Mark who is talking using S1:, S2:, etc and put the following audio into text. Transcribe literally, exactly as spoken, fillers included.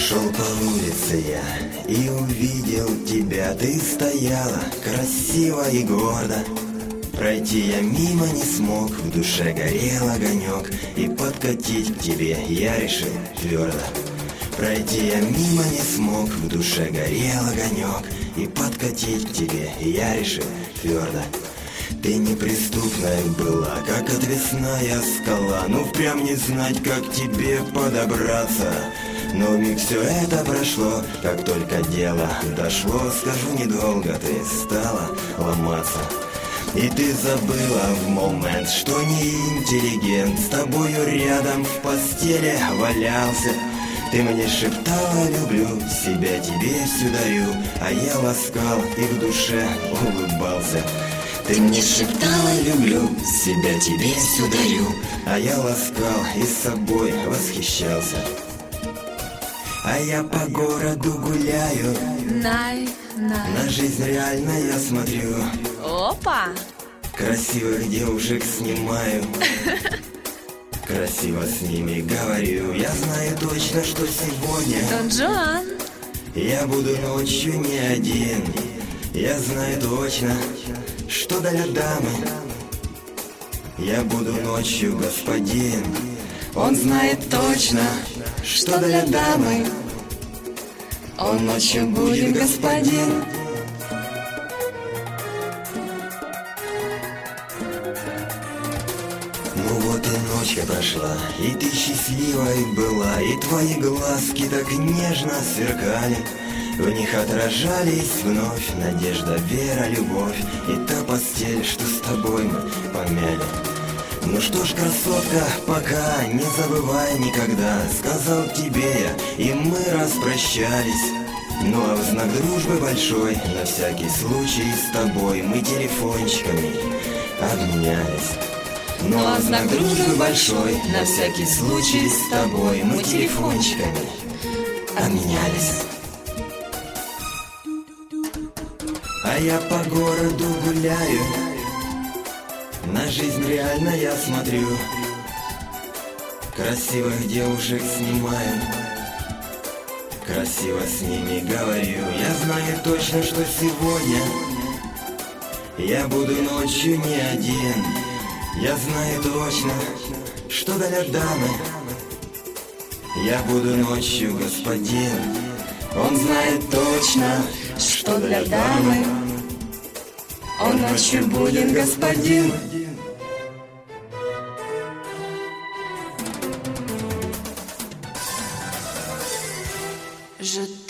S1: Шел по улице я и увидел тебя. Ты стояла красиво и гордо. Пройти я мимо не смог, в душе горел огонек, и подкатить к тебе я решил твердо. Пройти я мимо не смог, в душе горел огонек, и подкатить к тебе я решил твердо. Ты неприступная была, как отвесная скала. Ну прям не знать, как тебе подобраться. Но вмиг все это прошло, как только дело дошло. Скажу, недолго ты стала ломаться. И ты забыла в момент, что не интеллигент с тобою рядом в постели валялся. Ты мне шептала: люблю, себя тебе всю дарю, а я ласкал и в душе улыбался. Ты мне шептала: люблю, себя тебе всю дарю, а я ласкал и собой восхищался. А я по городу гуляю,
S2: Най, най.
S1: на жизнь реально я смотрю,
S2: Опа!
S1: красивых девушек снимаю, красиво с ними говорю. Я знаю точно, что сегодня
S2: Дон Жуан.
S1: я буду ночью не один. Я знаю точно, что для дамы я буду ночью господин. Он знает точно, что для дамы он ночью будет господин. Ну вот и ночка прошла, и ты счастливой была, и твои глазки так нежно сверкали. В них отражались вновь надежда, вера, любовь и та постель, что с тобой мы помяли. Ну что ж, красотка, пока не забывай никогда, сказал тебе я, и мы распрощались. Ну а в знак дружбы большой, на всякий случай с тобой мы телефончиками обменялись. Ну а в знак дружбы большой, на всякий случай с тобой мы телефончиками обменялись. А я по городу гуляю, на жизнь реально я смотрю, красивых девушек снимаю, красиво с ними говорю. Я знаю точно, что сегодня я буду ночью не один. Я знаю точно, что для дамы я буду ночью господин. Он знает точно, что для дамы он ночью будет господин.
S2: Je